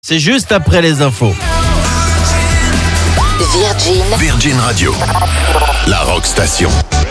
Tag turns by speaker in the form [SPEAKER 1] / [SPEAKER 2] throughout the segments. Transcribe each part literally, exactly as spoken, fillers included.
[SPEAKER 1] C'est juste après les infos.
[SPEAKER 2] Virgin.
[SPEAKER 3] Virgin Radio. La Rock Station.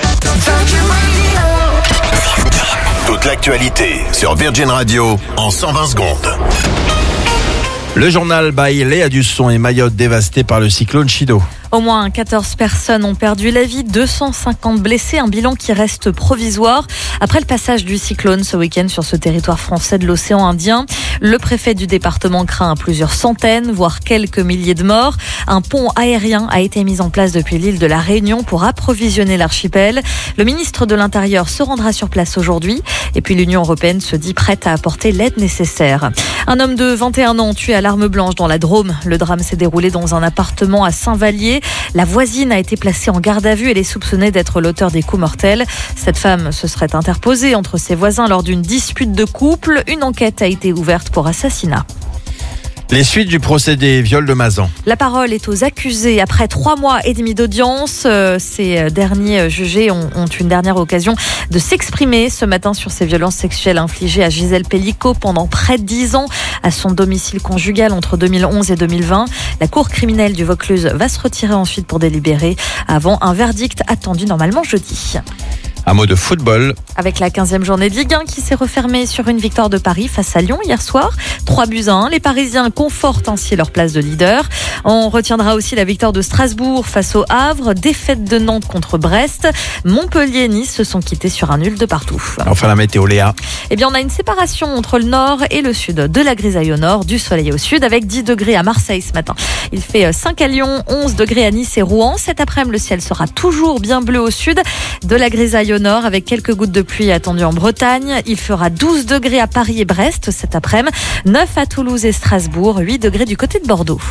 [SPEAKER 3] Toute l'actualité sur Virgin Radio en cent vingt secondes.
[SPEAKER 1] Le journal by Léa Dusson et Mayotte dévastée par le cyclone Chido.
[SPEAKER 4] Au moins quatorze personnes ont perdu la vie, deux cent cinquante blessés, un bilan qui reste provisoire. Après le passage du cyclone ce week-end sur ce territoire français de l'océan Indien, le préfet du département craint plusieurs centaines, voire quelques milliers de morts. Un pont aérien a été mis en place depuis l'île de la Réunion pour approvisionner l'archipel. Le ministre de l'Intérieur se rendra sur place aujourd'hui. Et puis l'Union européenne se dit prête à apporter l'aide nécessaire. Un homme de vingt et un ans tué à l'arme blanche dans la Drôme. Le drame s'est déroulé dans un appartement à Saint-Vallier. La voisine a été placée en garde à vue. Elle est soupçonnée d'être l'auteur des coups mortels. Cette femme se serait interposée entre ses voisins lors d'une dispute de couple. Une enquête a été ouverte pour assassinat.
[SPEAKER 1] Les suites du procédé viol de Mazan.
[SPEAKER 4] La parole est aux accusés. Après trois mois et demi d'audience, euh, ces derniers jugés ont, ont une dernière occasion de s'exprimer ce matin sur ces violences sexuelles infligées à Gisèle Pellico pendant près de dix ans à son domicile conjugal entre deux mille onze et deux mille vingt. La cour criminelle du Vaucluse va se retirer ensuite pour délibérer avant un verdict attendu normalement jeudi.
[SPEAKER 1] Un mot de football.
[SPEAKER 4] Avec la quinzième journée de Ligue un qui s'est refermée sur une victoire de Paris face à Lyon hier soir. trois buts à un. Les Parisiens confortent ainsi leur place de leader. On retiendra aussi la victoire de Strasbourg face au Havre. Défaite de Nantes contre Brest. Montpellier et Nice se sont quittés sur un nul de partout.
[SPEAKER 1] Enfin la météo, Léa.
[SPEAKER 4] Eh bien, on a une séparation entre le nord et le sud. De la grisaille au nord, du soleil au sud, avec dix degrés à Marseille ce matin. Il fait cinq à Lyon, onze degrés à Nice et Rouen. Cet après-midi, le ciel sera toujours bien bleu au sud. De la grisaille au nord, avec quelques gouttes de pluie attendues en Bretagne. Il fera douze degrés à Paris et Brest cet après-midi, neuf à Toulouse et Strasbourg, huit degrés du côté de Bordeaux.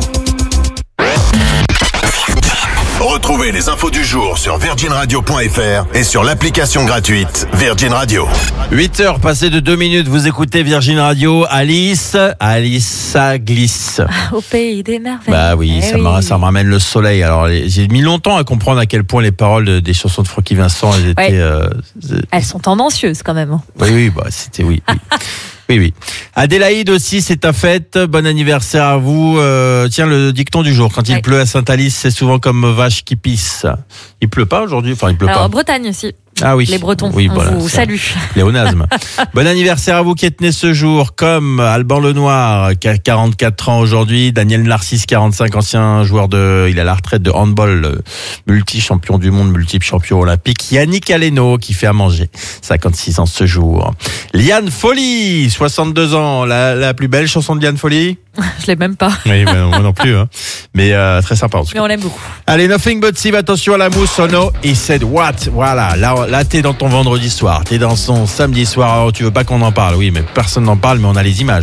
[SPEAKER 3] Retrouvez les infos du jour sur virgin radio point f r et sur l'application gratuite Virgin Radio.
[SPEAKER 1] huit heures passées de deux minutes, vous écoutez Virgin Radio. Alice, Alice, ça glisse.
[SPEAKER 4] Au pays des merveilles.
[SPEAKER 1] Bah oui,
[SPEAKER 4] eh
[SPEAKER 1] ça,
[SPEAKER 4] oui.
[SPEAKER 1] Me, ça me ramène le soleil. Alors les, j'ai mis longtemps à comprendre à quel point les paroles de, des chansons de Francky Vincent, elles étaient...
[SPEAKER 4] Ouais.
[SPEAKER 1] Euh,
[SPEAKER 4] Elles sont tendancieuses quand même.
[SPEAKER 1] oui, oui, bah c'était oui. oui. Oui, oui. Adélaïde aussi, c'est ta fête. Bon anniversaire à vous. Euh, tiens, le dicton du jour. Quand il
[SPEAKER 4] ouais.
[SPEAKER 1] pleut à Saint-Alice, c'est souvent comme vache qui pisse. Il pleut pas aujourd'hui. Enfin, il pleut
[SPEAKER 4] Alors,
[SPEAKER 1] pas.
[SPEAKER 4] Bretagne aussi.
[SPEAKER 1] Ah oui.
[SPEAKER 4] Les Bretons,
[SPEAKER 1] oui,
[SPEAKER 4] on
[SPEAKER 1] voilà,
[SPEAKER 4] vous salue.
[SPEAKER 1] Léonasme. Bon anniversaire à vous qui êtes nés ce jour, comme Alban Lenoir, qui a quarante-quatre ans aujourd'hui, Daniel Narcisse, quarante-cinq, ancien joueur de, il est à la retraite de handball, multi-champion du monde, multi-champion olympique, Yannick Aleno, qui fait à manger, cinquante-six ans ce jour. Liane Folly, soixante-deux ans, la, la plus belle chanson de Liane Folly?
[SPEAKER 4] Je l'aime même pas.
[SPEAKER 1] Oui, mais moi non plus, hein. Mais euh, très sympa en tout cas.
[SPEAKER 4] Mais on l'aime beaucoup.
[SPEAKER 1] Allez, Nothing But Steve, attention à la mousse. Oh no, he said what? Voilà, là, là t'es dans ton vendredi soir, t'es dans son samedi soir. Oh, tu veux pas qu'on en parle? Oui, mais personne n'en parle, mais on a les images.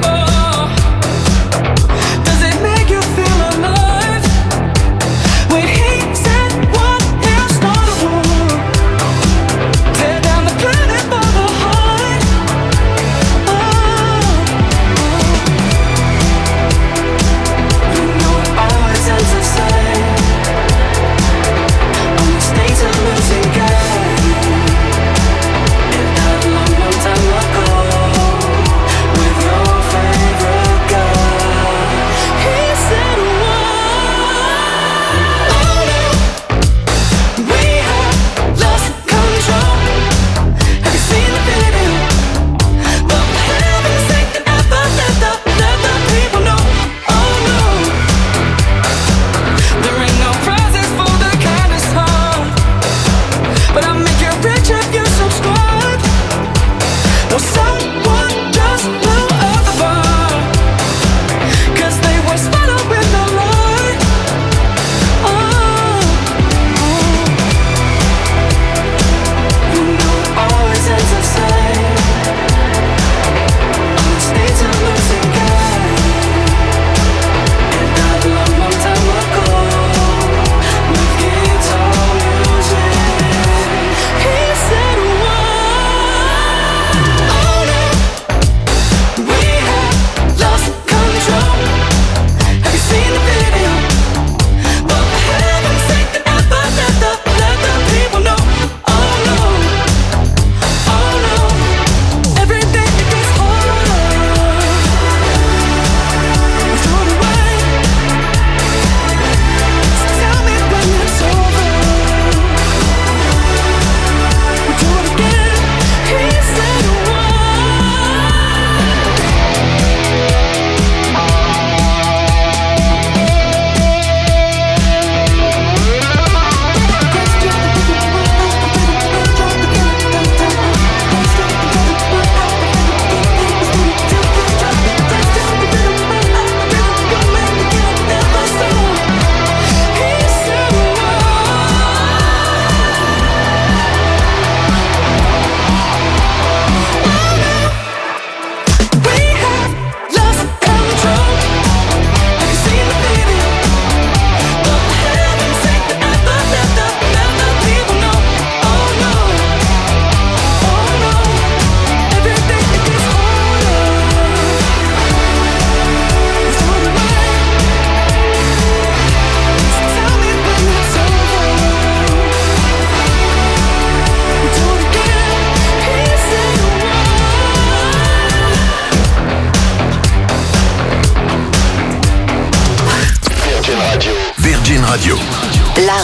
[SPEAKER 5] Does it make you feel alive when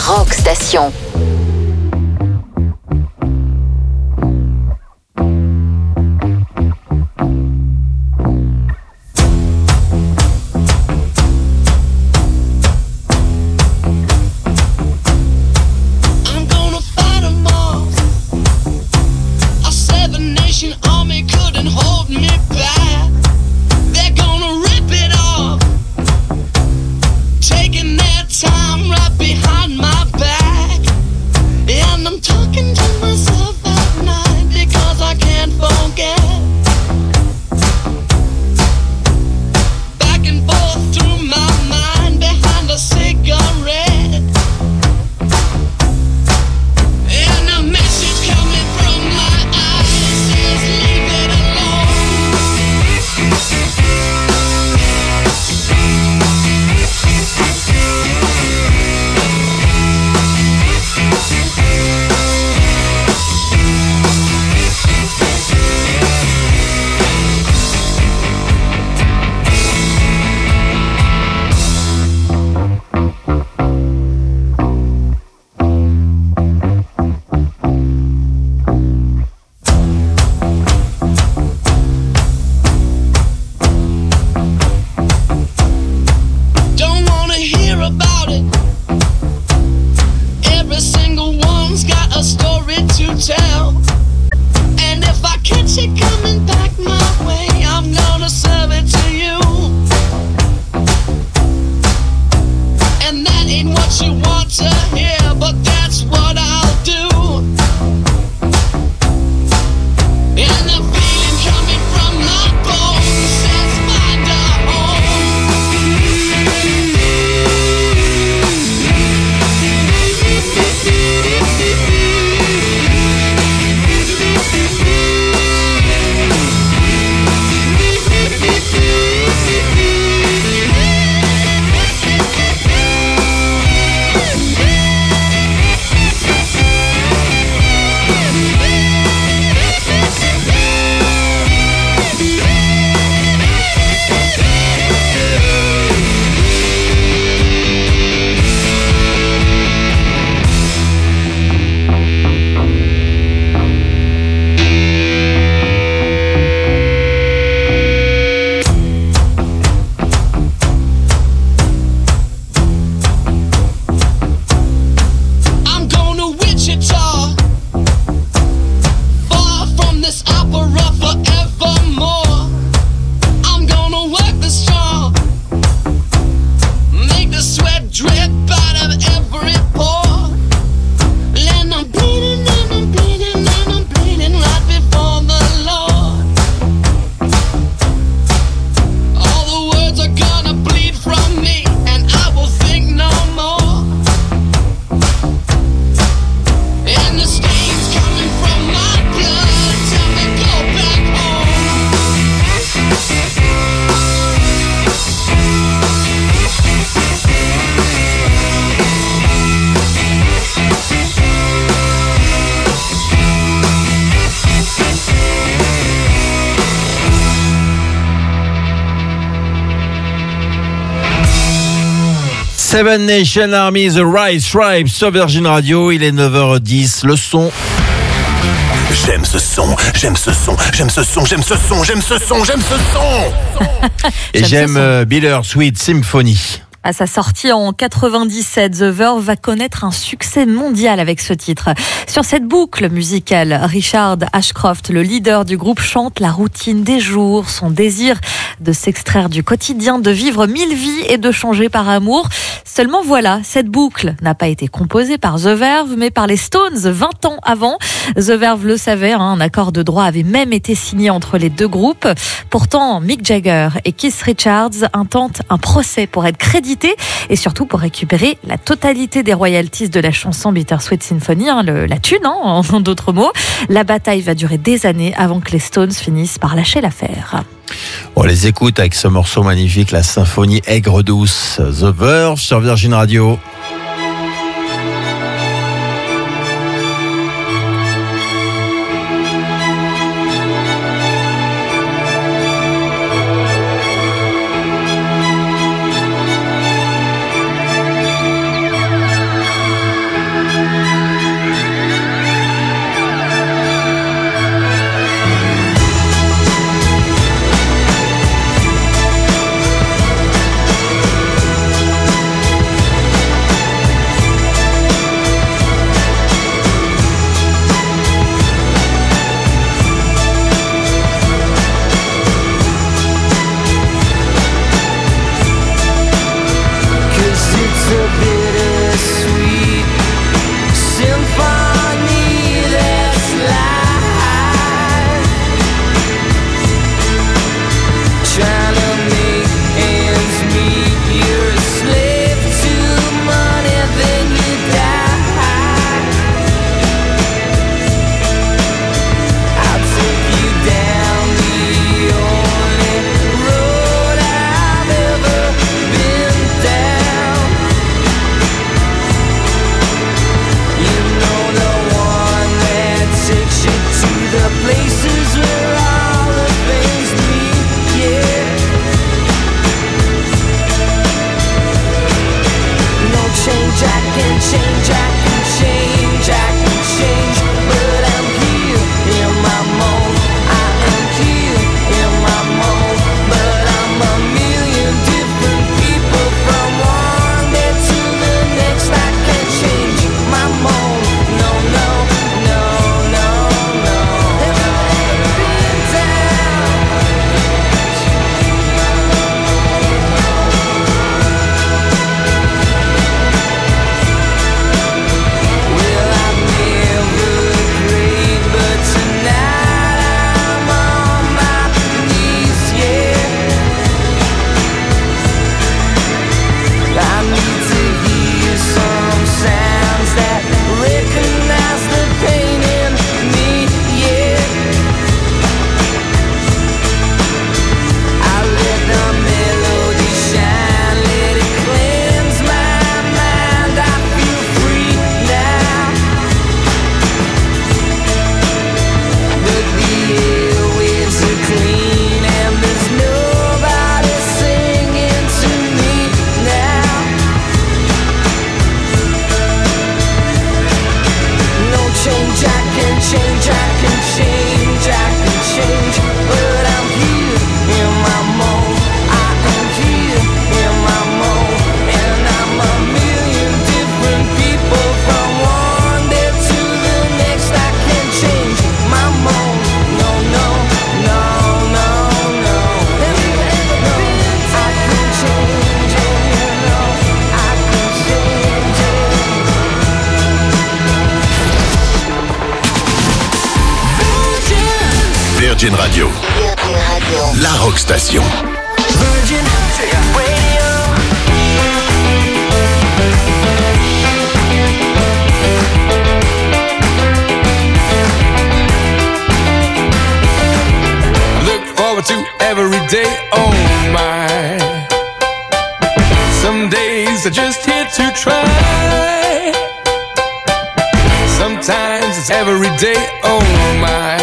[SPEAKER 2] Rock Station.
[SPEAKER 1] Seven Nation Army, The Right Stripes sur Virgin Radio. Il est neuf heures dix. Le son.
[SPEAKER 3] J'aime ce son, j'aime ce son, j'aime ce son, j'aime ce son, j'aime ce son, j'aime ce son.
[SPEAKER 1] Et j'aime euh, Bittersweet Symphony.
[SPEAKER 4] À sa sortie en quatre-vingt-dix-sept, The Verve va connaître un succès mondial avec ce titre. Sur cette boucle musicale, Richard Ashcroft, le leader du groupe, chante la routine des jours, son désir de s'extraire du quotidien, de vivre mille vies et de changer par amour. Seulement voilà, cette boucle n'a pas été composée par The Verve, mais par les Stones vingt ans avant. The Verve le savait, hein, un accord de droit avait même été signé entre les deux groupes. Pourtant, Mick Jagger et Keith Richards intentent un procès pour être crédités et surtout pour récupérer la totalité des royalties de la chanson Bittersweet Symphony, hein, le, la thune, hein, en d'autres mots. La bataille va durer des années avant que les Stones finissent par lâcher l'affaire.
[SPEAKER 1] On les écoute avec ce morceau magnifique, la symphonie aigre douce, The Verve sur Virgin Radio.
[SPEAKER 3] Virgin Radio.
[SPEAKER 2] Virgin Radio.
[SPEAKER 3] La Rock Station.
[SPEAKER 5] Virgin Radio.
[SPEAKER 6] Look forward to every day, oh my. Some days are just here to try. Sometimes it's every day, oh my.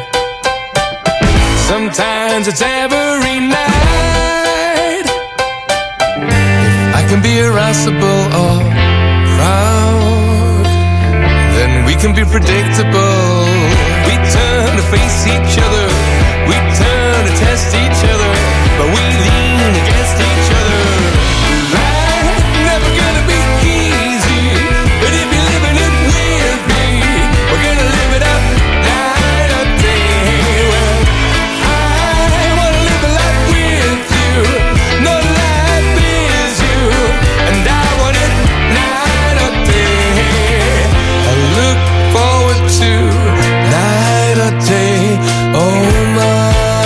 [SPEAKER 6] Sometimes it's every night. If I can be irascible or proud, then we can be predictable. We turn to face each other, we turn to test each other, but we lean against each other. Life never gonna be easy, but if you're living it with me, we're gonna live it up night or day. Well, I wanna live a life with you, no life is you, and I want it night or day. I look forward to night or day, oh my.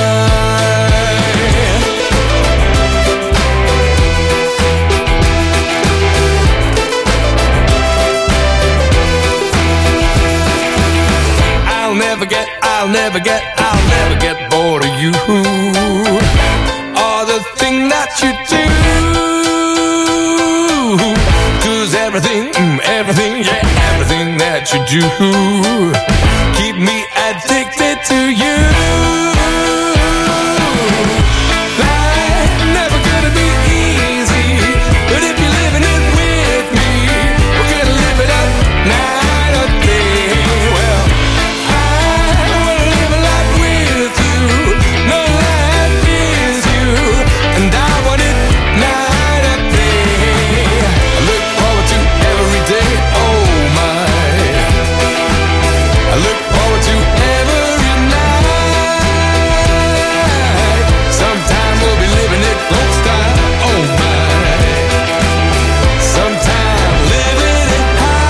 [SPEAKER 6] I'll never get, I'll never get, I'll never get bored of you or the thing that you do. 'Cause everything, mm, everything, yeah, everything that you do keep me addicted to you. Life never gonna be easy, but if you're living it with me, we're gonna live it up night or day. Well, I wanna live a life with you, no life is you, and I want it night or day. I look forward to every day, oh my. I look forward to every night. Sometime we'll be living it close style, oh my. Sometime living it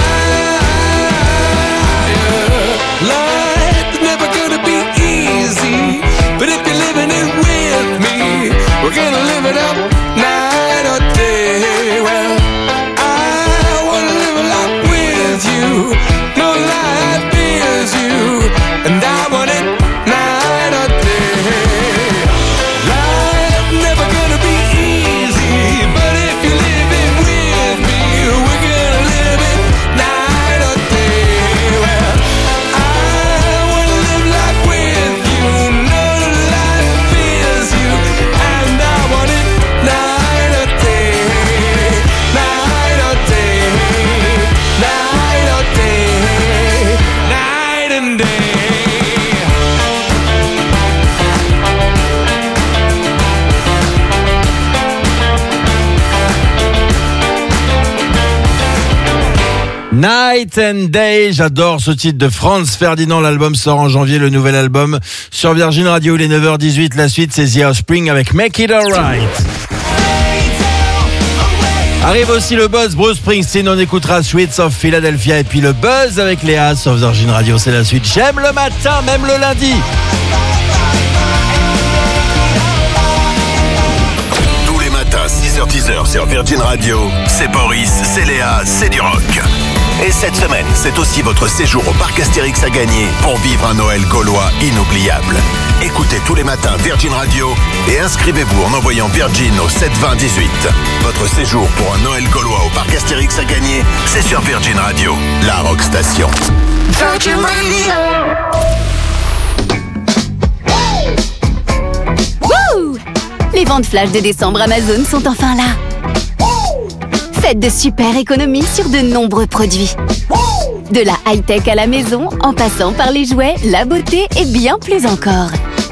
[SPEAKER 6] high. Life is never gonna be easy, but if you're living it with me, we're gonna live it up night or day. Well, I wanna live a life with you, no life is you, and I want it night or day. Life never gonna be easy, but if you live it with me, we're gonna live it night or day. Well, I wanna live life with you, no life is you, and I want it night or day, night or day, night or day, night and day.
[SPEAKER 1] Night and Day, j'adore ce titre de Franz Ferdinand. L'album sort en janvier, le nouvel album sur Virgin Radio. Il est neuf heures dix-huit. La suite, c'est The Offspring avec Make It Alright. Arrive aussi le buzz Bruce Springsteen. On écoutera Sweets of Philadelphia et puis le buzz avec Léa sur Virgin Radio. C'est la suite. J'aime le matin, même le lundi.
[SPEAKER 3] Tous les matins, six heures dix sur Virgin Radio, c'est Boris, c'est Léa, c'est du rock. Et cette semaine, c'est aussi votre séjour au parc Astérix à gagner pour vivre un Noël gaulois inoubliable. Écoutez tous les matins Virgin Radio et inscrivez-vous en envoyant Virgin au sept vingt dix-huit. Votre séjour pour un Noël gaulois au parc Astérix à gagner, c'est sur Virgin Radio, la rock station.
[SPEAKER 2] Virgin Radio.
[SPEAKER 7] Wouh! Les ventes flash de décembre Amazon sont enfin là. Faites de super économies sur de nombreux produits. De la high-tech à la maison, en passant par les jouets, la beauté et bien plus encore.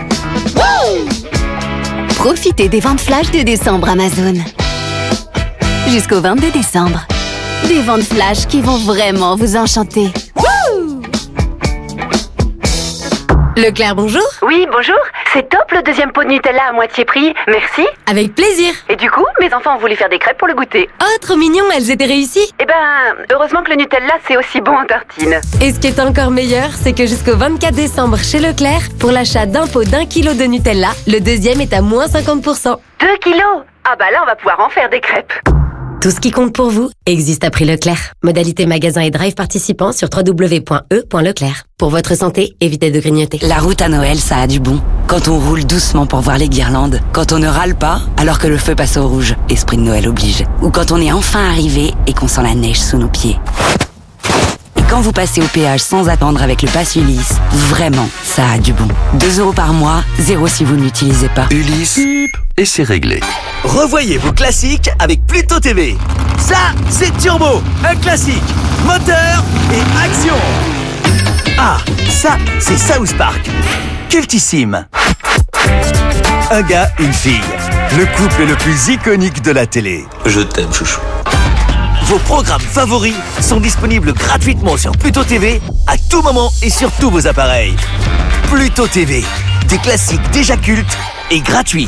[SPEAKER 7] Profitez des ventes flash de décembre Amazon. Jusqu'au vingt-deux décembre. Des ventes flash qui vont vraiment vous enchanter.
[SPEAKER 8] Leclerc, bonjour.
[SPEAKER 9] Oui, bonjour.
[SPEAKER 8] C'est top le deuxième pot de Nutella à moitié prix, merci.
[SPEAKER 9] Avec plaisir.
[SPEAKER 8] Et du coup, mes enfants ont voulu faire des crêpes pour le goûter.
[SPEAKER 9] Oh, trop mignon, elles étaient réussies.
[SPEAKER 8] Eh ben, heureusement que le Nutella c'est aussi bon en tartine.
[SPEAKER 9] Et ce qui est encore meilleur, c'est que jusqu'au vingt-quatre décembre chez Leclerc, pour l'achat d'un pot d'un kilo de Nutella, le deuxième est à moins cinquante pour cent.
[SPEAKER 8] Deux kilos. Ah bah là, on va pouvoir en faire des crêpes.
[SPEAKER 9] Tout ce qui compte pour vous existe à prix Leclerc. Modalité magasin et drive participants sur w w w point e point leclerc. Pour votre santé, évitez de grignoter.
[SPEAKER 10] La route à Noël, ça a du bon. Quand on roule doucement pour voir les guirlandes. Quand on ne râle pas, alors que le feu passe au rouge. Esprit de Noël oblige. Ou quand on est enfin arrivé et qu'on sent la neige sous nos pieds. Et quand vous passez au péage sans attendre avec le pass Ulysse, vraiment, ça a du bon. deux euros par mois, zéro si vous ne l'utilisez pas.
[SPEAKER 3] Ulysse, et c'est réglé.
[SPEAKER 11] Revoyez vos classiques avec Pluto T V. Ça, c'est Turbo, un classique, moteur et action. Ah, ça, c'est South Park, cultissime. Un gars, une fille, le couple le plus iconique de la télé.
[SPEAKER 12] Je t'aime, chouchou.
[SPEAKER 11] Vos programmes favoris sont disponibles gratuitement sur Pluto T V à tout moment et sur tous vos appareils. Pluto T V, des classiques déjà cultes et gratuits.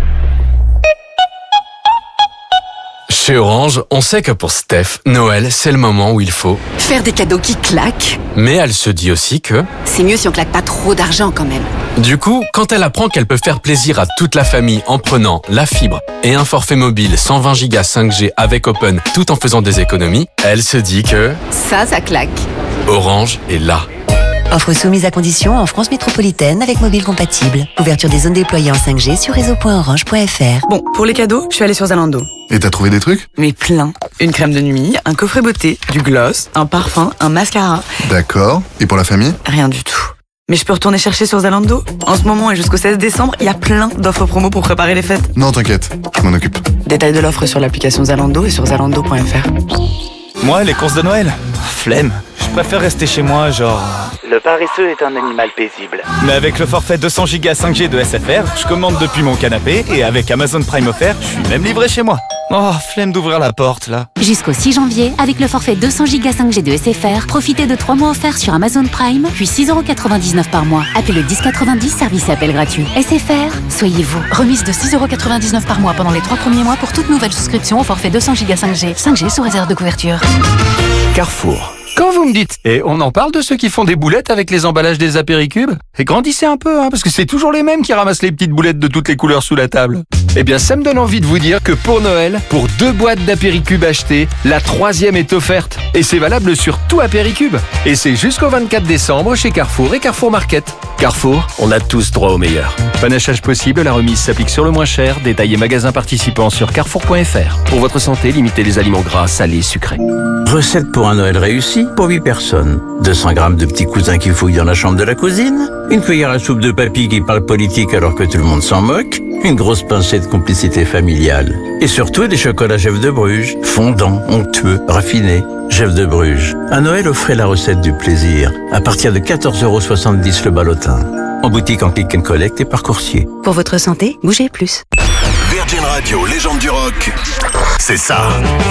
[SPEAKER 13] Chez Orange, on sait que pour Steph, Noël, c'est le moment où il faut
[SPEAKER 10] faire des cadeaux qui claquent.
[SPEAKER 13] Mais elle se dit aussi que
[SPEAKER 10] c'est mieux si on claque pas trop d'argent quand même.
[SPEAKER 13] Du coup, quand elle apprend qu'elle peut faire plaisir à toute la famille en prenant la fibre et un forfait mobile cent vingt gigas cinq G avec Open tout en faisant des économies, elle se dit que
[SPEAKER 10] ça, ça claque.
[SPEAKER 13] Orange est là.
[SPEAKER 14] Offre soumise à condition en France métropolitaine avec mobile compatible. Ouverture des zones déployées en cinq G sur réseau point orange point f r.
[SPEAKER 10] Bon, pour les cadeaux, je suis allée sur Zalando.
[SPEAKER 15] Et t'as trouvé des trucs?
[SPEAKER 10] Mais plein. Une crème de nuit, un coffret beauté, du gloss, un parfum, un mascara.
[SPEAKER 15] D'accord. Et pour la famille?
[SPEAKER 10] Rien du tout. Mais je peux retourner chercher sur Zalando? En ce moment et jusqu'au seize décembre, il y a plein d'offres promo pour préparer les fêtes.
[SPEAKER 15] Non, t'inquiète, je m'en occupe.
[SPEAKER 10] Détails de l'offre sur l'application Zalando et sur zalando point f r.
[SPEAKER 16] Moi, les courses de Noël, flemme. Je préfère rester chez moi, genre...
[SPEAKER 17] Le paresseux est un animal paisible.
[SPEAKER 16] Mais avec le forfait deux cents gigas cinq G de S F R, je commande depuis mon canapé et avec Amazon Prime offert, je suis même livré chez moi. Oh, flemme d'ouvrir la porte, là.
[SPEAKER 18] Jusqu'au six janvier, avec le forfait deux cents gigas cinq G de S F R, profitez de trois mois offerts sur Amazon Prime, puis six euros quatre-vingt-dix-neuf par mois. Appelez le dix quatre-vingt-dix, service et appel gratuit. S F R, soyez vous.
[SPEAKER 19] Remise de six euros quatre-vingt-dix-neuf par mois pendant les trois premiers mois pour toute nouvelle souscription au forfait deux cents gigas cinq G. cinq G sous réserve de couverture.
[SPEAKER 11] Carrefour.
[SPEAKER 20] Quand vous me dites, et on en parle de ceux qui font des boulettes avec les emballages des apéricubes? Et grandissez un peu, hein, parce que c'est toujours les mêmes qui ramassent les petites boulettes de toutes les couleurs sous la table. Eh bien, ça me donne envie de vous dire que pour Noël, pour deux boîtes d'apéricubes achetées, la troisième est offerte. Et c'est valable sur tout apéricube. Et c'est jusqu'au vingt-quatre décembre chez Carrefour et Carrefour Market. Carrefour, on a tous droit au meilleur. Panachage possible, la remise s'applique sur le moins cher. Détaillez magasin participant sur carrefour point f r. Pour votre santé, limitez les aliments gras, salés, sucrés.
[SPEAKER 21] Recette pour un Noël réussi pour huit personnes. deux cents grammes de petits cousins qui fouillent dans la chambre de la cousine. Une cuillère à soupe de papy qui parle politique alors que tout le monde s'en moque. Une grosse pincée de complicité familiale. Et surtout des chocolats Jeff de Bruges. Fondants, onctueux, raffinés. Jeff de Bruges. À Noël, offrez la recette du plaisir. À partir de quatorze euros soixante-dix le ballotin. En boutique, en click and collect et par coursier.
[SPEAKER 14] Pour votre santé, bougez plus.
[SPEAKER 3] Virgin Radio, légende du rock, c'est ça.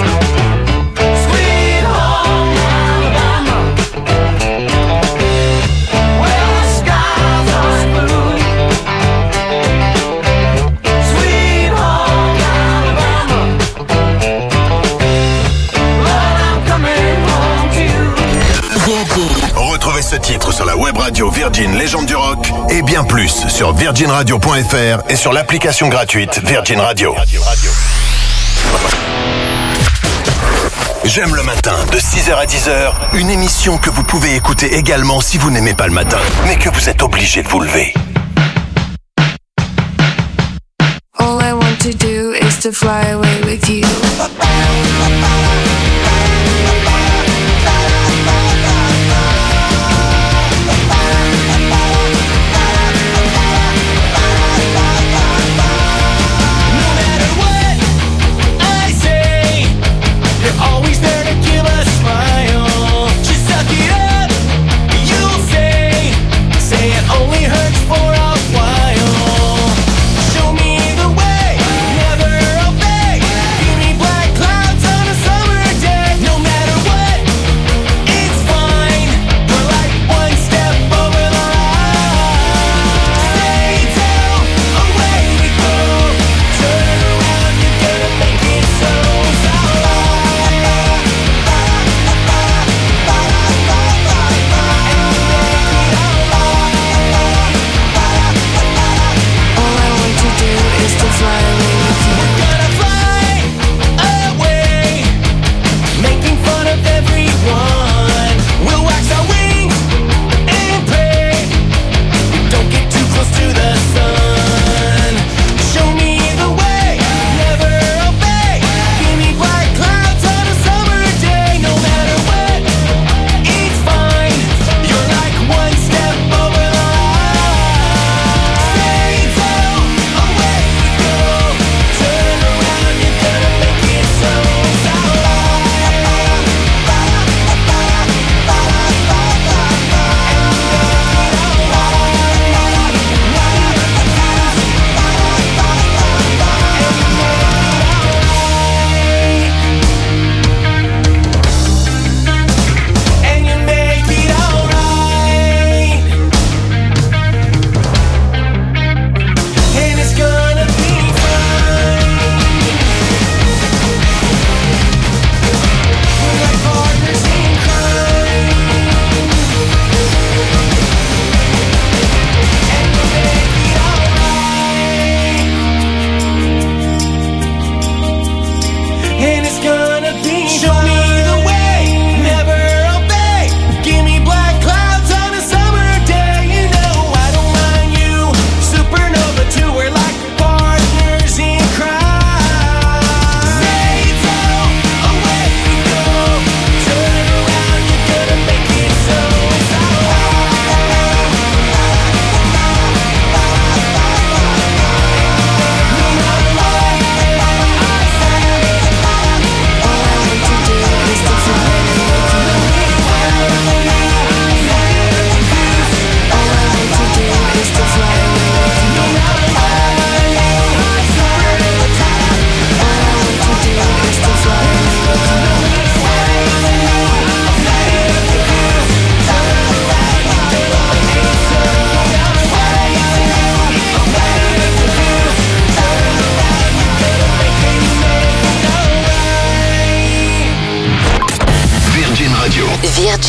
[SPEAKER 3] Retrouvez ce titre sur la web radio Virgin Légende du Rock et bien plus sur virgin radio point f r et sur l'application gratuite Virgin Radio. J'aime le matin de six heures à dix heures, une émission que vous pouvez écouter également si vous n'aimez pas le matin, mais que vous êtes obligé de vous lever.
[SPEAKER 22] All I want to do is to fly away with you.
[SPEAKER 6] Black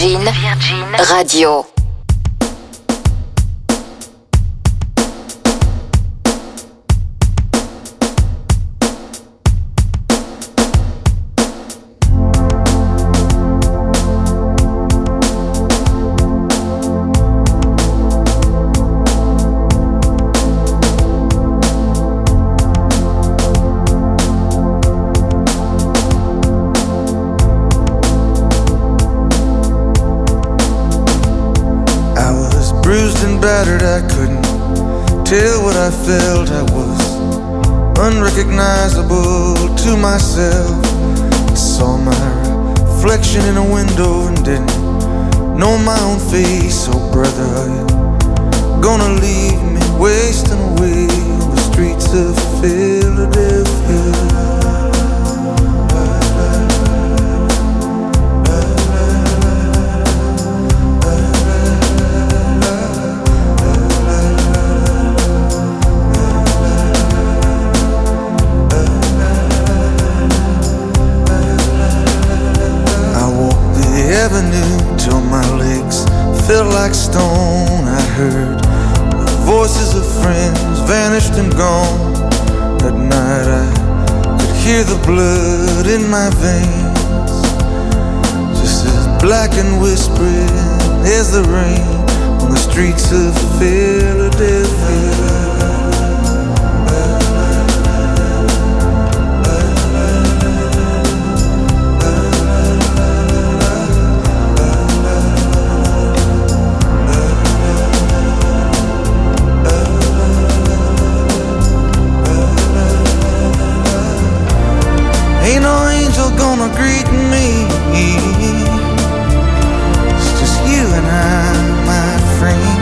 [SPEAKER 2] Virgin, Virgin Radio.
[SPEAKER 4] Battered, I couldn't tell what I felt. I was unrecognizable to myself. I saw my reflection in a window and didn't know my own face. Oh brother, are you gonna leave me wasting away on the streets of Philadelphia? Till my legs felt like stone. I heard the voices of friends vanished and gone. That night I could hear the blood in my veins, just as black and whispering as the rain on the streets of Philadelphia. Ain't no angel gonna greet me. It's just you and I, my friend.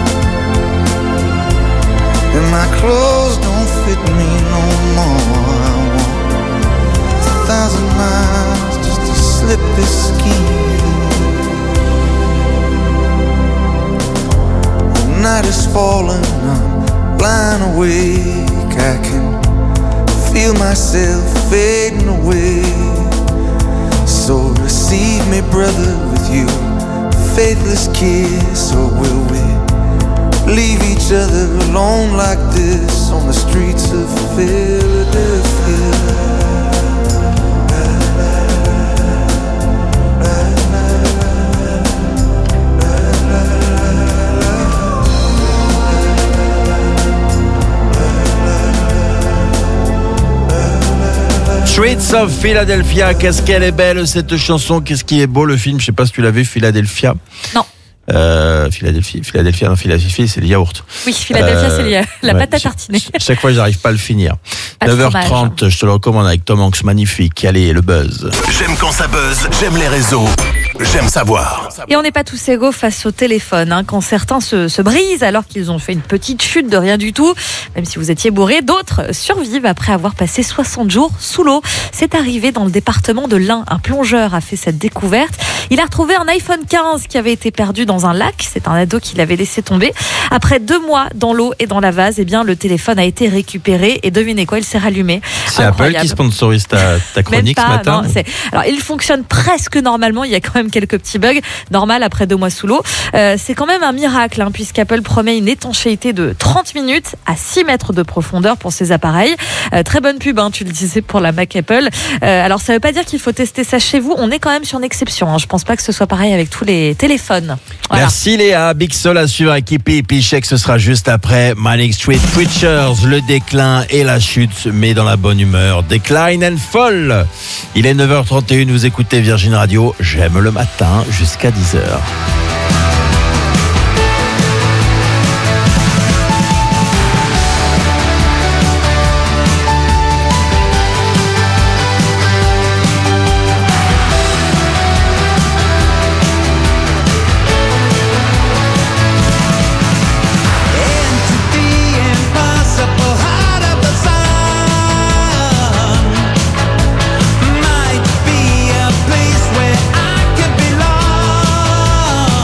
[SPEAKER 4] And my clothes don't fit me no more. I walk a thousand miles just to slip this skin. The night is falling, I'm lying awake. I can feel myself fading away. So receive me, brother, with you faithless kiss. Or will we leave each other alone like this on the streets of Philadelphia?
[SPEAKER 1] Streets of Philadelphia, qu'est-ce qu'elle est belle cette chanson, qu'est-ce qui est beau le film, je sais pas si tu l'as vu, Philadelphia.
[SPEAKER 12] Non.
[SPEAKER 1] Euh, Philadelphie, Philadelphia, non, Philadelphie, c'est le yaourt.
[SPEAKER 12] Oui, Philadelphia, euh, c'est le, la
[SPEAKER 1] ouais,
[SPEAKER 12] pâte à tartiner.
[SPEAKER 1] Chaque fois, j'arrive pas à le finir.
[SPEAKER 12] Pas
[SPEAKER 1] neuf heures trente, je te le recommande avec Tom Hanks, magnifique. Allez, le buzz.
[SPEAKER 3] J'aime quand ça buzz, j'aime les réseaux, j'aime savoir.
[SPEAKER 12] Et on n'est pas tous égaux face au téléphone. Hein. Quand certains se, se brisent alors qu'ils ont fait une petite chute de rien du tout, même si vous étiez bourré, d'autres survivent après avoir passé soixante jours sous l'eau. C'est arrivé dans le département de l'Ain. Un plongeur a fait cette découverte. Il a retrouvé un iPhone quinze qui avait été perdu dans un lac. C'est un ado qui l'avait laissé tomber. Après deux mois dans l'eau et dans la vase, eh bien, le téléphone a été récupéré. Et devinez quoi, il s'est rallumé.
[SPEAKER 1] C'est Apple qui sponsorise ta, ta chronique
[SPEAKER 12] Même pas,
[SPEAKER 1] ce matin.
[SPEAKER 12] Non, c'est... Alors, il fonctionne presque normalement. Il y a quand même quelques petits bugs. Normal après deux mois sous l'eau. Euh, c'est quand même un miracle, hein, puisqu'Apple promet une étanchéité de trente minutes à six mètres de profondeur pour ses appareils. Euh, très bonne pub, hein, tu le disais, pour la Mac Apple. Euh, alors, ça ne veut pas dire qu'il faut tester ça chez vous. On est quand même sur une exception. Hein. Je ne pense pas que ce soit pareil avec tous les téléphones. Voilà.
[SPEAKER 1] Merci Léa. Big Soul à suivre avec Hippie et Pichek. Ce sera juste après Manic Street Preachers, le déclin et la chute, mais dans la bonne humeur. Decline and Fall. Il est neuf heures trente et une. Vous écoutez Virgin Radio. J'aime le matin jusqu'à dix heures.
[SPEAKER 6] Might be a place where I could belong.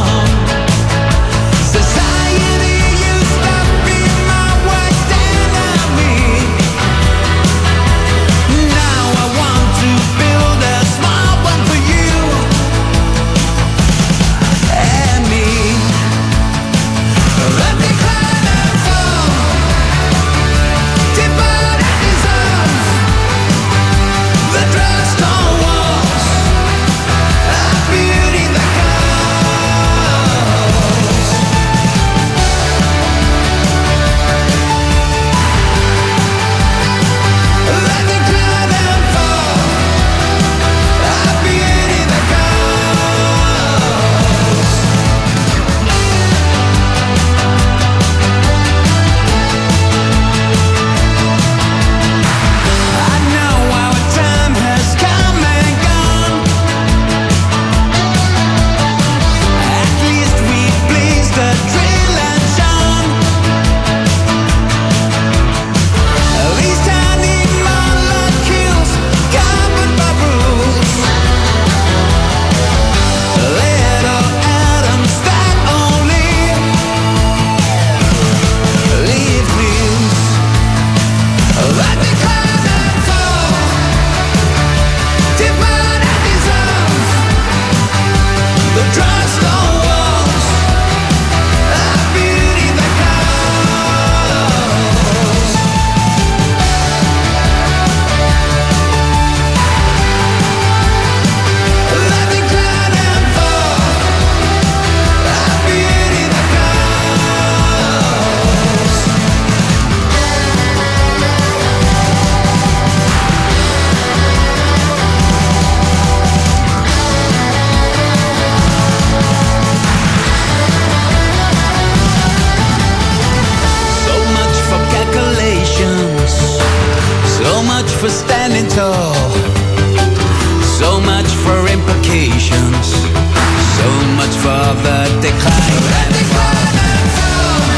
[SPEAKER 6] patience. So much for the decline. Let the crown and fall.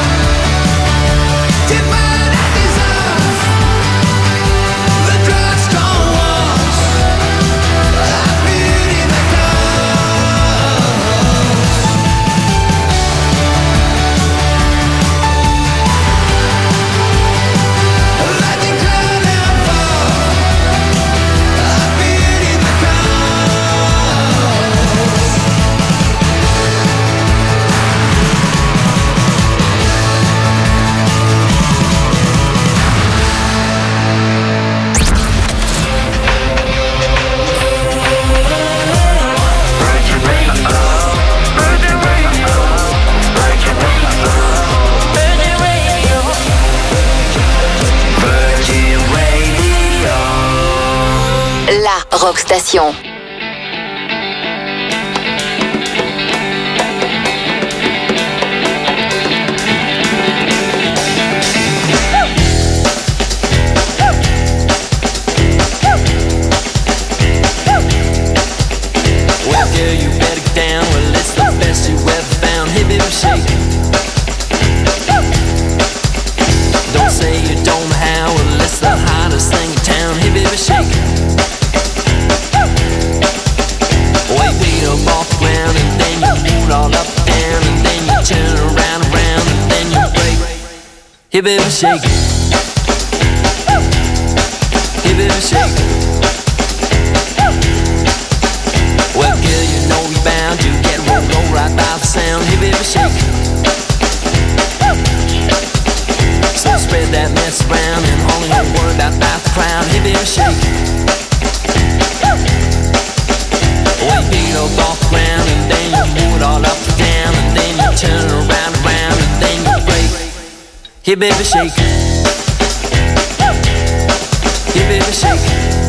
[SPEAKER 6] Divine and dissolve. The cross gone walls. I beat in the
[SPEAKER 2] La Rock Station.
[SPEAKER 6] Well, girl, you better get down. Well, it's the best you ever found. Hey, baby, shake. Don't say you don't know how. Well, it's the hottest thing in town. Hey, baby, shake. Well, you beat up off the ground and then you move all up and down and then you turn around, around and then you break. Hey, baby, shake. Hey, baby, shake. Well, girl, you know you're bound to get rolled over right by the sound. Hey, baby, shake. So spread that mess around and only don't worry about, about the crowd. Hey, baby, shake. Well, you beat up off the ground and then you move it all up and down and then you turn around, around and then you break. Hey, baby, shake. Hey, baby, shake.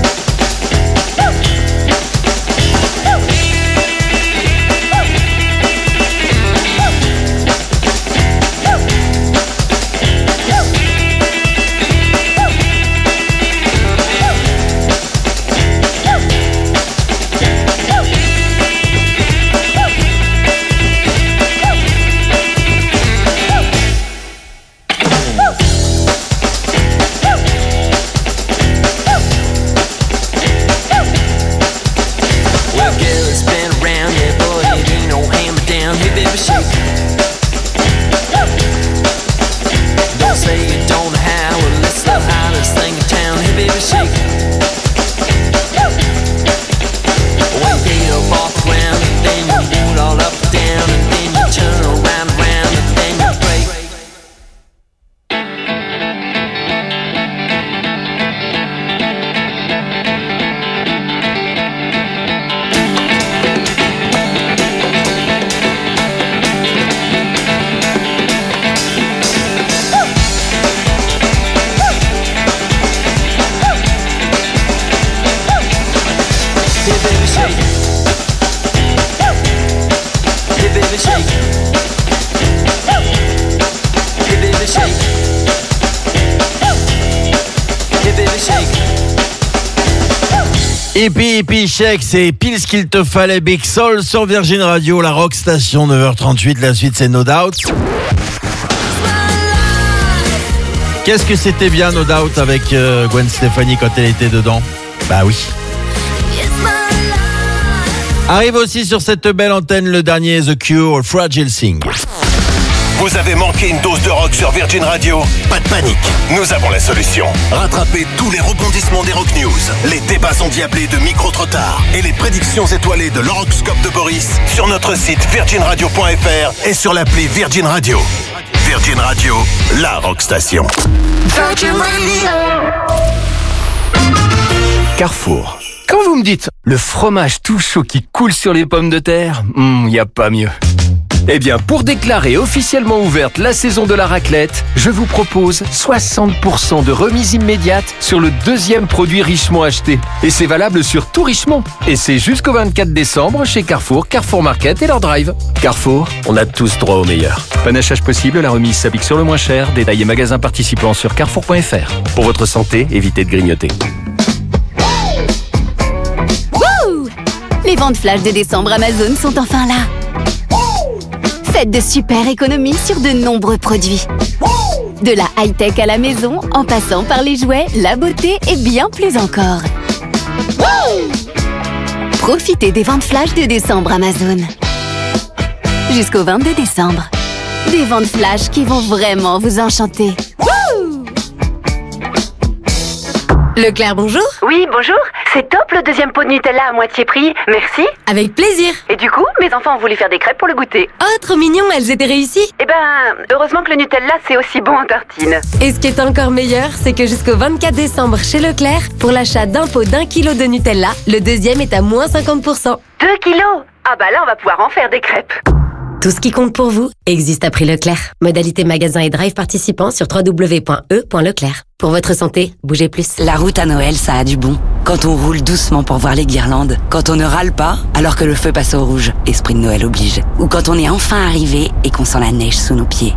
[SPEAKER 1] Hippie, hippie, shake, c'est pile ce qu'il te fallait. Big Soul sur Virgin Radio, la Rock Station, neuf heures trente-huit. La suite, c'est No Doubt. Qu'est-ce que c'était bien, No Doubt, avec euh, Gwen Stefani quand elle était dedans? Bah oui. Arrive aussi sur cette belle antenne le dernier The Cure, Fragile Thing.
[SPEAKER 3] Vous avez manqué une dose de rock sur Virgin Radio? Pas de panique, nous avons la solution. Rattrapez tous les rebondissements des Rock News, les débats endiablés de Micro Trottard et les prédictions étoilées de l'horoscope de Boris sur notre site virgin radio point f r et sur l'appli Virgin Radio. Virgin Radio, la rock station.
[SPEAKER 6] Virgin Radio.
[SPEAKER 20] Carrefour. Quand vous me dites le fromage tout chaud qui coule sur les pommes de terre, il mmh, n'y a pas mieux. Eh bien, pour déclarer officiellement ouverte la saison de la raclette, je vous propose soixante pour cent de remise immédiate sur le deuxième produit Richemont acheté. Et c'est valable sur tout Richemont. Et c'est jusqu'au vingt-quatre décembre chez Carrefour, Carrefour Market et leur drive. Carrefour, on a tous droit au meilleur. Panachage possible, la remise s'applique sur le moins cher. Détails et magasins participants sur carrefour point f r. Pour votre santé, évitez de grignoter.
[SPEAKER 18] Les ventes flash de décembre Amazon sont enfin là. Faites de super économies sur de nombreux produits. De la high-tech à la maison, en passant par les jouets, la beauté et bien plus encore. Profitez des ventes flash de décembre Amazon. Jusqu'au vingt-deux décembre. Des ventes flash qui vont vraiment vous enchanter.
[SPEAKER 9] Leclerc, bonjour.
[SPEAKER 8] Oui, bonjour. C'est top le deuxième pot de Nutella à moitié prix. Merci.
[SPEAKER 9] Avec plaisir.
[SPEAKER 8] Et du coup, mes enfants ont voulu faire des crêpes pour le goûter.
[SPEAKER 9] Oh, trop mignon, elles étaient réussies.
[SPEAKER 8] Eh ben, heureusement que le Nutella, c'est aussi bon en tartine.
[SPEAKER 9] Et ce qui est encore meilleur, c'est que jusqu'au vingt-quatre décembre chez Leclerc, pour l'achat d'un pot d'un kilo de Nutella, le deuxième est à moins cinquante pour cent.
[SPEAKER 8] Deux kilos. Ah bah là, on va pouvoir en faire des crêpes.
[SPEAKER 9] Tout ce qui compte pour vous existe à prix Leclerc. Modalité magasin et drive participants sur w w w point e point leclerc. Pour votre santé, bougez plus.
[SPEAKER 10] La route à Noël, ça a du bon. Quand on roule doucement pour voir les guirlandes, quand on ne râle pas alors que le feu passe au rouge, esprit de Noël oblige. Ou quand on est enfin arrivé et qu'on sent la neige sous nos pieds.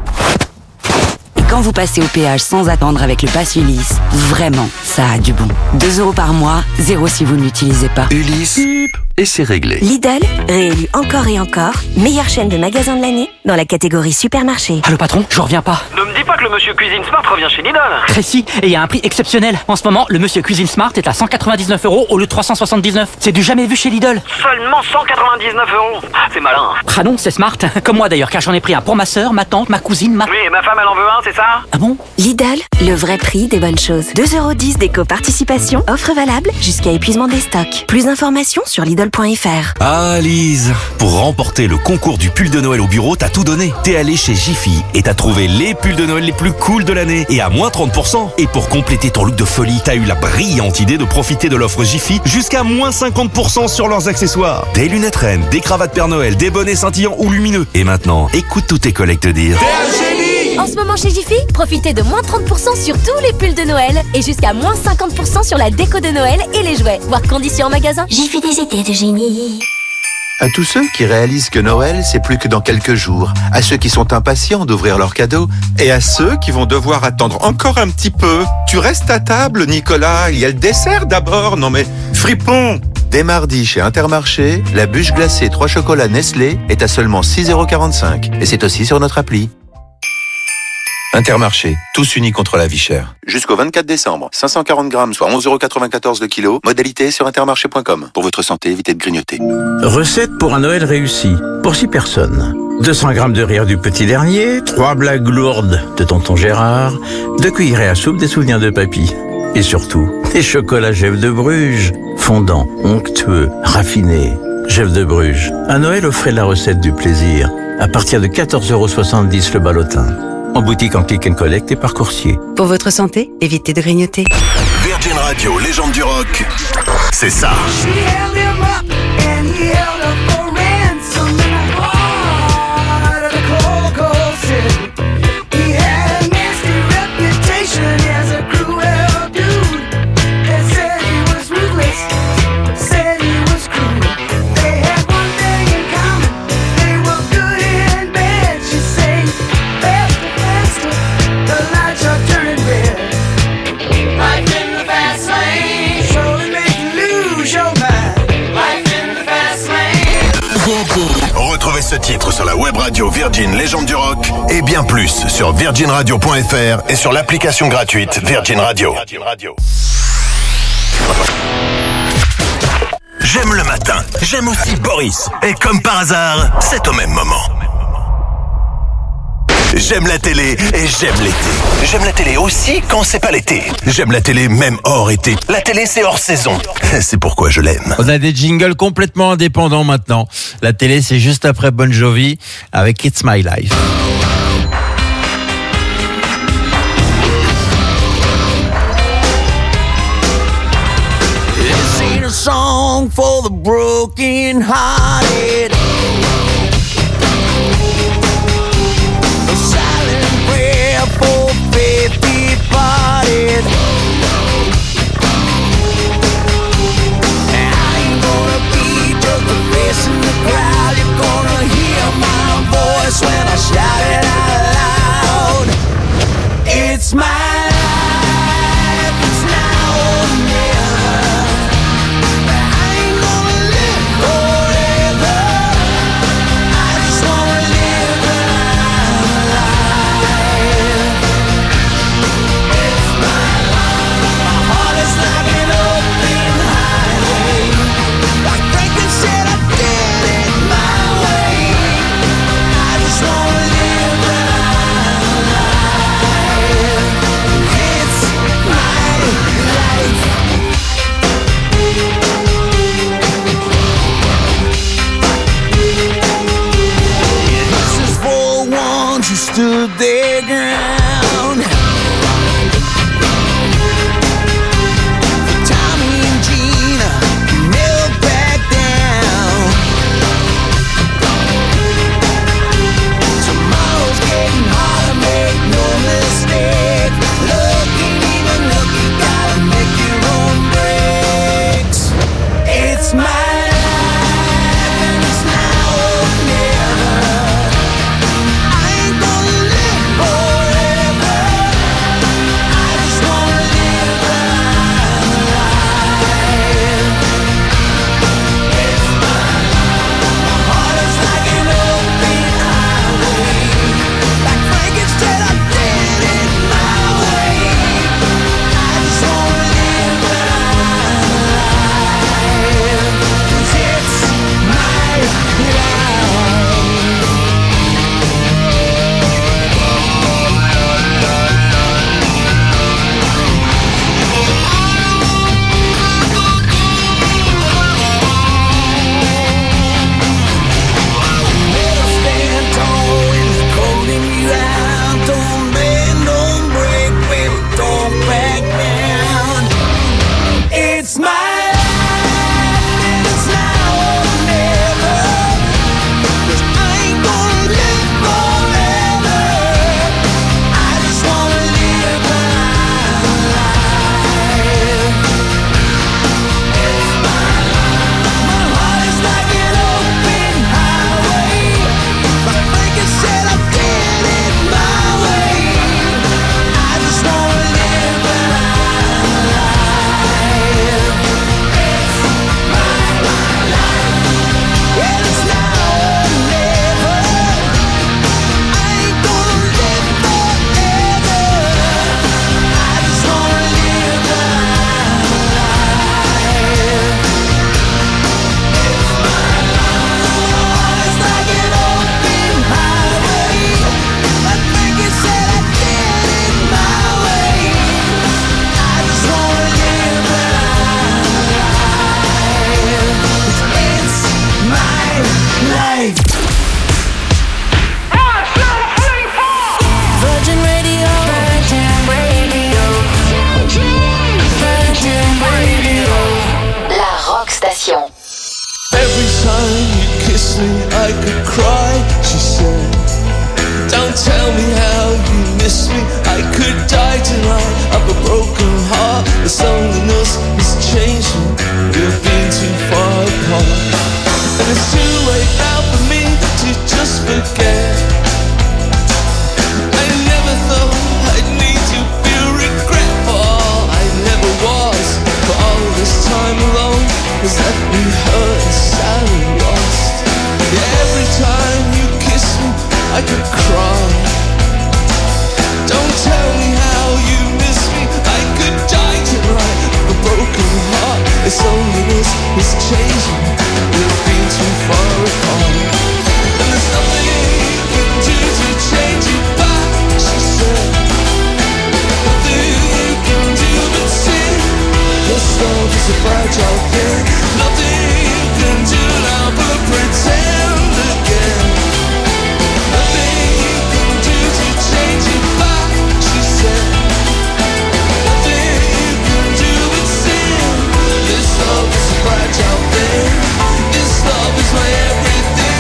[SPEAKER 10] Et quand vous passez au péage sans attendre avec le pass Ulysse, vraiment, ça a du bon. deux euros par mois, zéro si vous ne l'utilisez pas.
[SPEAKER 5] Ulysse, et c'est réglé.
[SPEAKER 7] Lidl, réélu encore et encore, meilleure chaîne de magasins de l'année dans la catégorie supermarché.
[SPEAKER 23] Allô patron, je reviens pas.
[SPEAKER 24] Ne me dis pas que le monsieur Cuisine Smart revient chez Lidl.
[SPEAKER 23] Précis, et il y a un prix exceptionnel. En ce moment, le monsieur Cuisine Smart est à cent quatre-vingt-dix-neuf euros au lieu de trois cent soixante-dix-neuf. C'est du jamais vu chez Lidl.
[SPEAKER 24] Seulement cent quatre-vingt-dix-neuf euros. C'est malin.
[SPEAKER 23] Ah non, c'est smart. Comme moi d'ailleurs, car j'en ai pris un pour ma sœur, ma tante, ma cousine, ma...
[SPEAKER 24] Oui, et ma femme elle en veut un, c'est ça?
[SPEAKER 23] Ah bon?
[SPEAKER 7] Lidl, le vrai prix des bonnes choses. deux euros dix d'éco-participation, offre valable jusqu'à épuisement des stocks. Plus d'informations sur Lidl point F R.
[SPEAKER 5] Ah Lise, pour remporter le concours du pull de Noël au bureau, t'as tout donné. T'es allé chez Jiffy et t'as trouvé les pulls de Noël les plus cool de l'année et à moins trente pour cent. Et pour compléter ton look de folie, t'as eu la brillante idée de profiter de l'offre Jiffy jusqu'à moins cinquante pour cent sur leurs accessoires. Des lunettes reines, des cravates Père Noël, des bonnets scintillants ou lumineux. Et maintenant, écoute tous tes collègues te dire...
[SPEAKER 25] En ce moment chez Jiffy, profitez de moins trente pour cent sur tous les pulls de Noël et jusqu'à moins cinquante pour cent sur la déco de Noël et les jouets. Voir conditions en magasin.
[SPEAKER 7] Jiffy des idées de génie.
[SPEAKER 26] À tous ceux qui réalisent que Noël, c'est plus que dans quelques jours, à ceux qui sont impatients d'ouvrir leurs cadeaux, et à ceux qui vont devoir attendre encore un petit peu. Tu restes à table, Nicolas, il y a le dessert d'abord, non mais fripon. Dès mardi, chez Intermarché, la bûche glacée trois chocolats Nestlé est à seulement six euros quarante-cinq, et c'est aussi sur notre appli. Intermarché, tous unis contre la vie chère. Jusqu'au vingt-quatre décembre, cinq cent quarante grammes, soit onze euros quatre-vingt-quatorze le kilo. Modalité sur intermarché point com. Pour votre santé, évitez de grignoter.
[SPEAKER 21] Recette pour un Noël réussi, pour six personnes. deux cents grammes de rire du petit dernier, trois blagues lourdes de tonton Gérard, deux cuillerées à soupe des souvenirs de papy. Et surtout, des chocolats Jeff de Bruges, fondants, onctueux, raffinés. Jeff de Bruges. Un Noël offrait la recette du plaisir. À partir de quatorze euros soixante-dix le ballotin. En boutique, en click and collect et par coursier.
[SPEAKER 14] Pour votre santé, évitez de grignoter.
[SPEAKER 3] Virgin Radio, légende du rock, c'est ça. Retrouvez ce titre sur la web radio Virgin Légende du Rock et bien plus sur virgin radio point f r et sur l'application gratuite Virgin Radio. J'aime le matin, j'aime aussi Boris. Et comme par hasard, c'est au même moment. J'aime la télé et j'aime l'été. J'aime la télé aussi quand c'est pas l'été. J'aime la télé même hors été. La télé c'est hors saison. C'est pourquoi je l'aime.
[SPEAKER 1] On a des jingles complètement indépendants maintenant. La télé c'est juste après Bon Jovi avec It's My Life.
[SPEAKER 6] This ain't a song for the broken hearted. For faith departed, and I ain't gonna be just a face in the crowd. You're gonna hear my voice when I shout it out loud. It's my life, it's now or never. I ain't gonna live for she stood their ground. For Tommy and Gina, never back down. Tomorrow's getting harder, make no mistake. Look, ain't even look, you gotta make your own breaks. It's my this love is my everything.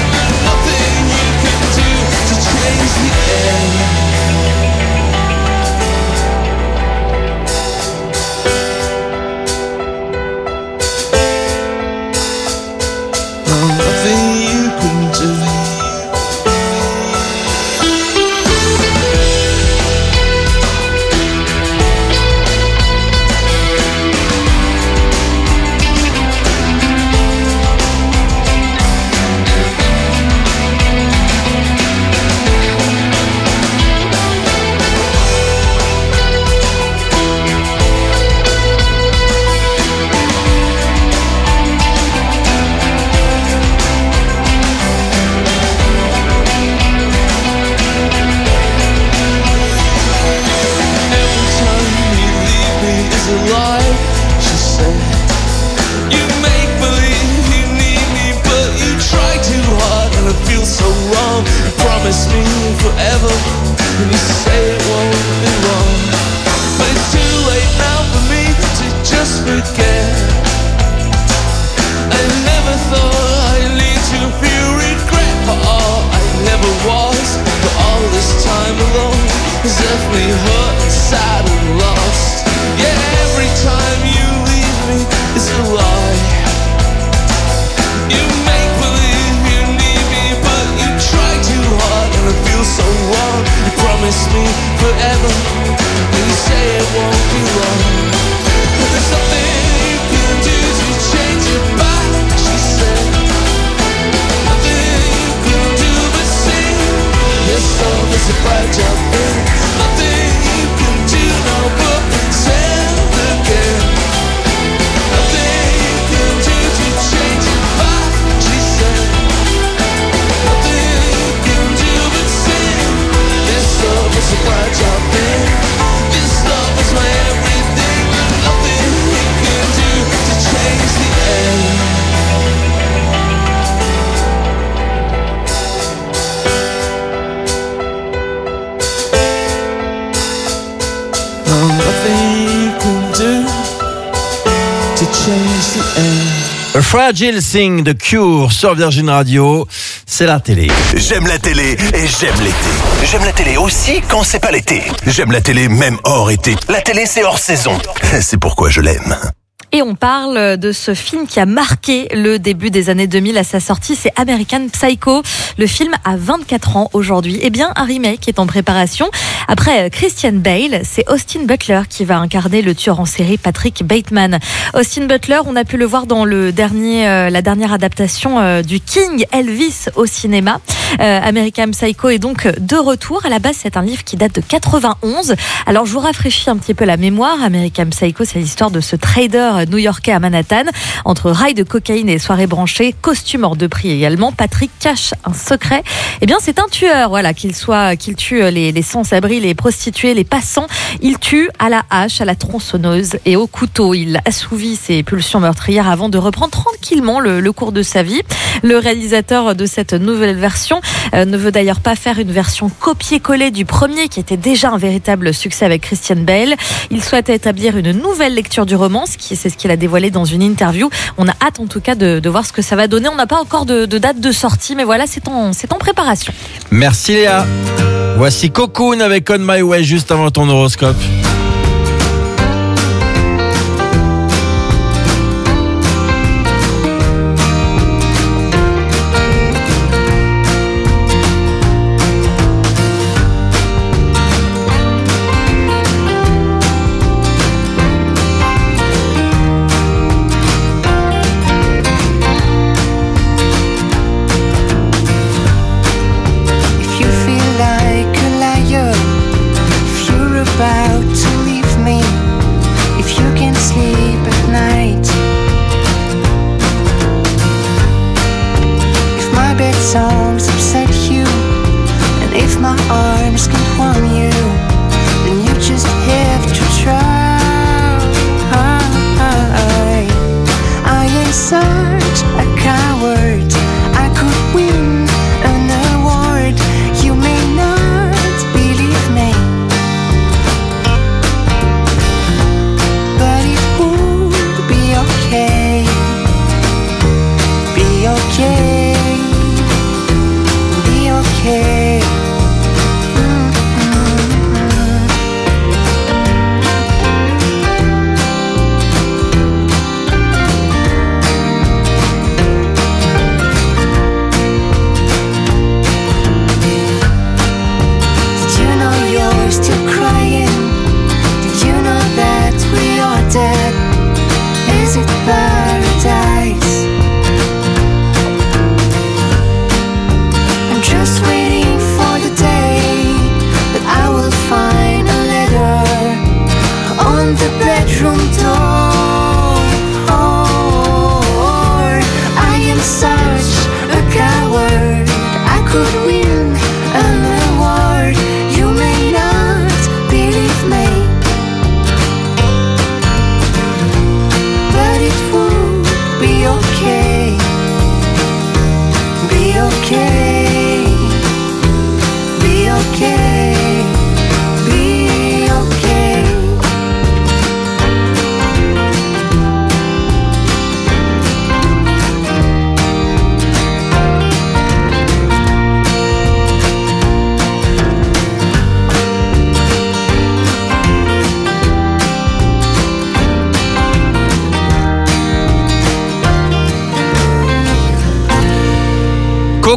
[SPEAKER 6] me forever, and you say it won't be long. But it's too late now for me to just forget. I never thought I'd lead to feel regret for all I never was. But all this time alone has left me hurt, sad and lost. Yeah, every time you leave me, it's a lie. You make believe you need me, but you try too hard, and I feel so wrong. You promise me forever, and you say it won't be long. But there's nothing you can do to change it back, she said. Nothing you can do but sing yourself as a fragile thing. Nothing you can do now but pretend again. Nothing you can do to change it back, she said. Nothing you can do but sing yourself as a fragile thing. This love is my everything, and nothing you can do to change the end. Oh, nothing you can do to change the end.
[SPEAKER 1] A Fragile Thing de Cure sur Virgin Radio, c'est la télé.
[SPEAKER 3] J'aime la télé et j'aime l'été. J'aime la télé aussi quand c'est pas l'été. J'aime la télé même hors été. La télé, c'est hors saison. C'est pourquoi je l'aime.
[SPEAKER 12] Et on parle de ce film qui a marqué le début des années deux mille à sa sortie, c'est American Psycho. Le film a vingt-quatre ans aujourd'hui. Eh bien, un remake est en préparation. Après Christian Bale, c'est Austin Butler qui va incarner le tueur en série Patrick Bateman. Austin Butler, on a pu le voir dans le dernier, euh, la dernière adaptation euh, du King Elvis au cinéma. Euh, American Psycho est donc de retour. À la base, c'est un livre qui date de quatre-vingt-onze. Alors, je vous rafraîchis un petit peu la mémoire. American Psycho, c'est l'histoire de ce trader new-yorkais à Manhattan. Entre rails de cocaïne et soirées branchées, costume hors de prix également, Patrick cache un secret. Eh bien, c'est un tueur, voilà, qu'il soit, qu'il tue les, les sans-abri, les prostituées, les passants. Il tue à la hache, à la tronçonneuse et au couteau. Il assouvit ses pulsions meurtrières avant de reprendre tranquillement le, le cours de sa vie. Le réalisateur de cette nouvelle version euh, ne veut d'ailleurs pas faire une version copier-coller du premier qui était déjà un véritable succès avec Christian Bale. Il souhaite établir une nouvelle lecture du roman, ce qui, c'est ce qu'il a dévoilé dans une interview. On a hâte en tout cas de, de voir ce que ça va donner. On n'a pas encore de, de date de sortie, mais voilà, c'est en, c'est en préparation.
[SPEAKER 1] Merci Léa. Voici Cocoon avec On My Way juste avant ton horoscope.
[SPEAKER 22] If you feel like a liar, if you're about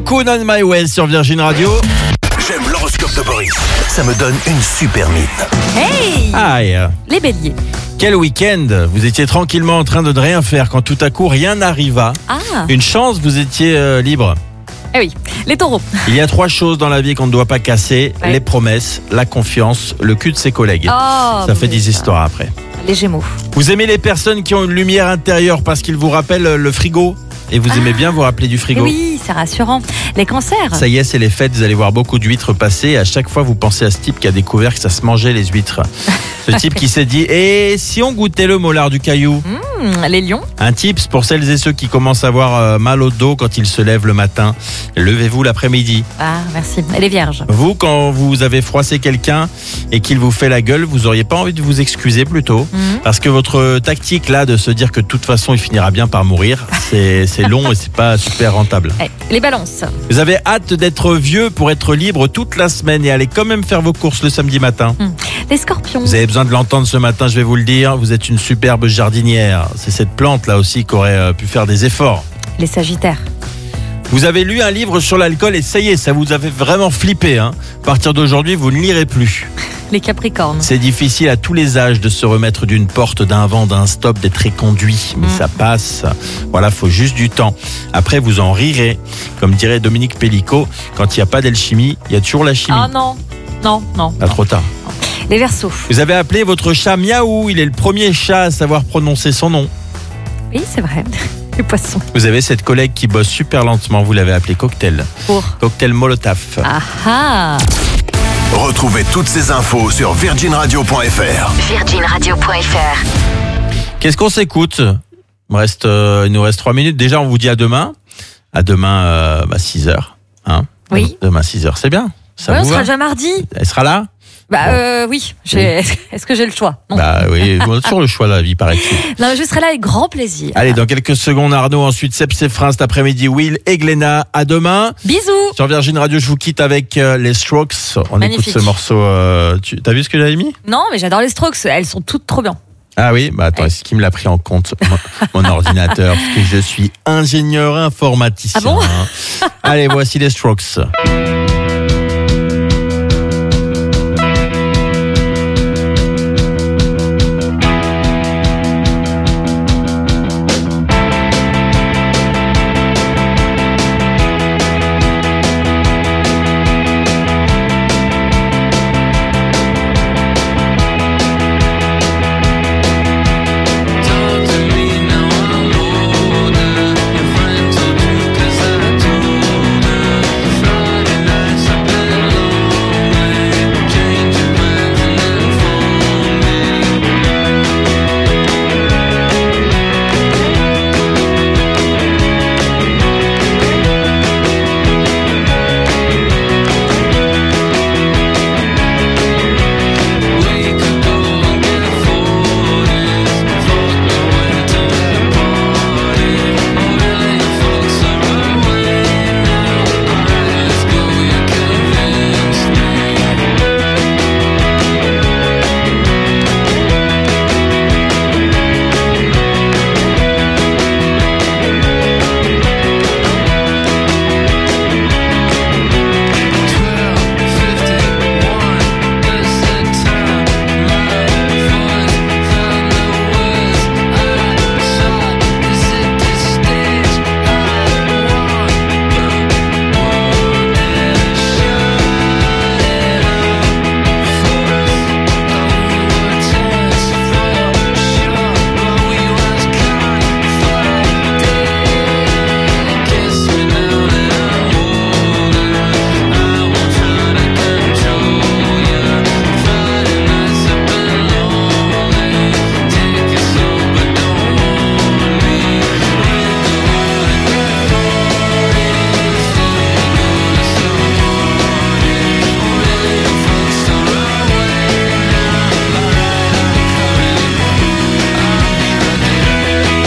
[SPEAKER 1] Cocoon and My Way sur Virgin Radio.
[SPEAKER 3] J'aime l'horoscope de Boris. Ça me donne une super mine.
[SPEAKER 12] Hey
[SPEAKER 1] Aïe.
[SPEAKER 12] Les béliers.
[SPEAKER 1] Quel week-end. Vous étiez tranquillement en train de ne rien faire quand tout à coup rien n'arriva.
[SPEAKER 12] Ah.
[SPEAKER 1] Une chance, vous étiez euh, libre.
[SPEAKER 12] Eh oui, les taureaux.
[SPEAKER 1] Il y a trois choses dans la vie qu'on ne doit pas casser.
[SPEAKER 12] Ouais.
[SPEAKER 1] Les promesses, la confiance, le cul de ses collègues.
[SPEAKER 12] Oh,
[SPEAKER 1] ça fait
[SPEAKER 12] oui,
[SPEAKER 1] des
[SPEAKER 12] ça.
[SPEAKER 1] histoires après.
[SPEAKER 12] Les gémeaux.
[SPEAKER 1] Vous aimez les personnes qui ont une lumière intérieure parce qu'ils vous rappellent le frigo. Et vous aimez bien vous rappeler du
[SPEAKER 12] Eh
[SPEAKER 1] frigo.
[SPEAKER 12] oui, c'est rassurant. Les cancers.
[SPEAKER 1] Ça y est, c'est les fêtes, vous allez voir beaucoup d'huîtres passer. Et à chaque fois, vous pensez à ce type qui a découvert que ça se mangeait les huîtres. Ce type qui s'est dit, et si on goûtait le molar du caillou?
[SPEAKER 12] Mmh, les lions.
[SPEAKER 1] Un tips pour celles et ceux qui commencent à avoir euh, mal au dos quand ils se lèvent le matin. Levez-vous l'après-midi.
[SPEAKER 12] Ah, merci. Et les vierges.
[SPEAKER 1] Vous, quand vous avez froissé quelqu'un et qu'il vous fait la gueule, vous auriez pas envie de vous excuser plutôt?
[SPEAKER 12] Mmh.
[SPEAKER 1] Parce que votre tactique là de se dire que de toute façon il finira bien par mourir, c'est c'est long et c'est pas super rentable.
[SPEAKER 12] Eh, les balances.
[SPEAKER 1] Vous avez hâte d'être vieux pour être libre toute la semaine et aller quand même faire vos courses le samedi matin.
[SPEAKER 12] Mmh. Les scorpions.
[SPEAKER 1] Vous avez besoin de l'entendre ce matin, je vais vous le dire, vous êtes une superbe jardinière. C'est cette plante là aussi qui aurait euh, pu faire des efforts.
[SPEAKER 12] Les sagittaires.
[SPEAKER 1] Vous avez lu un livre sur l'alcool et ça y est, ça vous avait vraiment flippé. Hein. À partir d'aujourd'hui, vous ne lirez plus.
[SPEAKER 12] Les capricornes.
[SPEAKER 1] C'est difficile à tous les âges de se remettre d'une porte, d'un vent, d'un stop, d'être éconduit. Mais
[SPEAKER 12] Mm.
[SPEAKER 1] ça passe. Voilà, faut juste du temps. Après, vous en rirez. Comme dirait Dominique Pellicot, quand il n'y a pas d'alchimie, il y a toujours la chimie.
[SPEAKER 12] Ah non, non, non.
[SPEAKER 1] Pas trop tard.
[SPEAKER 12] Les verseaux.
[SPEAKER 1] Vous avez appelé votre chat Miaou. Il est le premier chat à savoir prononcer son nom.
[SPEAKER 12] Oui, c'est vrai. Les poissons.
[SPEAKER 1] Vous avez cette collègue qui bosse super lentement. Vous l'avez appelé Cocktail.
[SPEAKER 12] Pour.
[SPEAKER 1] Cocktail Molotov.
[SPEAKER 12] Ah ah.
[SPEAKER 3] Retrouvez toutes ces infos sur virgin radio point f r.
[SPEAKER 2] virgin radio point f r.
[SPEAKER 1] Qu'est-ce qu'on s'écoute? Il me reste, euh, il nous reste trois minutes. Déjà, on vous dit à demain. À demain, euh, bah, six heures. Hein
[SPEAKER 12] Oui.
[SPEAKER 1] Demain, six heures. C'est bien. Ça
[SPEAKER 12] Ouais, on
[SPEAKER 1] vous
[SPEAKER 12] sera
[SPEAKER 1] va
[SPEAKER 12] déjà mardi.
[SPEAKER 1] Elle sera là?
[SPEAKER 12] Bah
[SPEAKER 1] Bon.
[SPEAKER 12] euh, oui. J'ai- Est-ce que j'ai le choix? Non.
[SPEAKER 1] Bah oui, on a toujours le choix, la vie, paraît-il.
[SPEAKER 12] Non, je serai là avec grand plaisir.
[SPEAKER 1] Allez, dans quelques secondes, Arnaud. Ensuite, Seb Sefrin cet après-midi. Will et Gléna. À demain.
[SPEAKER 12] Bisous.
[SPEAKER 1] Sur Virgin Radio, je vous quitte avec euh, les Strokes. On
[SPEAKER 12] Magnifique.
[SPEAKER 1] écoute ce morceau. Euh, tu as vu ce que j'avais mis?
[SPEAKER 12] Non, mais j'adore les Strokes. Elles sont toutes trop bien.
[SPEAKER 1] Ah oui, bah attends, est-ce qu'il me l'a pris en compte, mon, mon ordinateur? Parce que je suis ingénieur informaticien.
[SPEAKER 12] Ah bon?
[SPEAKER 1] Allez, voici les Strokes.